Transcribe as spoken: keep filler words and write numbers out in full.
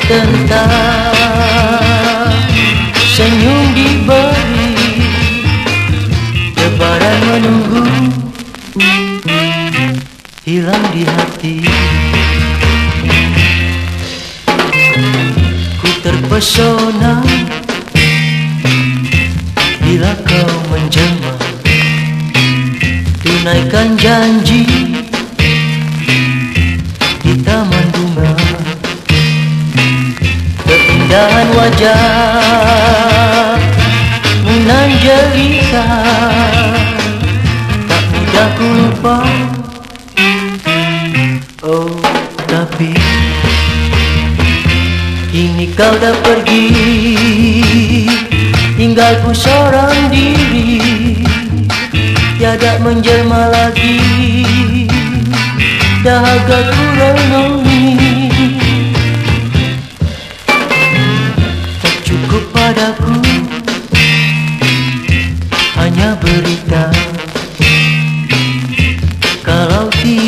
tentang senyum diberi, lebaran menunggu, hilang di hati. Ku terpesona bila kau menjelma, tunaikan janji di taman bunga. Keindahan wajahmu nan jelita, tak mudah ku lupa. Oh, tapi kini kau dah pergi, tinggal ku seorang diri, tiada menjelma lagi, dahaga ku renungi. Tak cukup padaku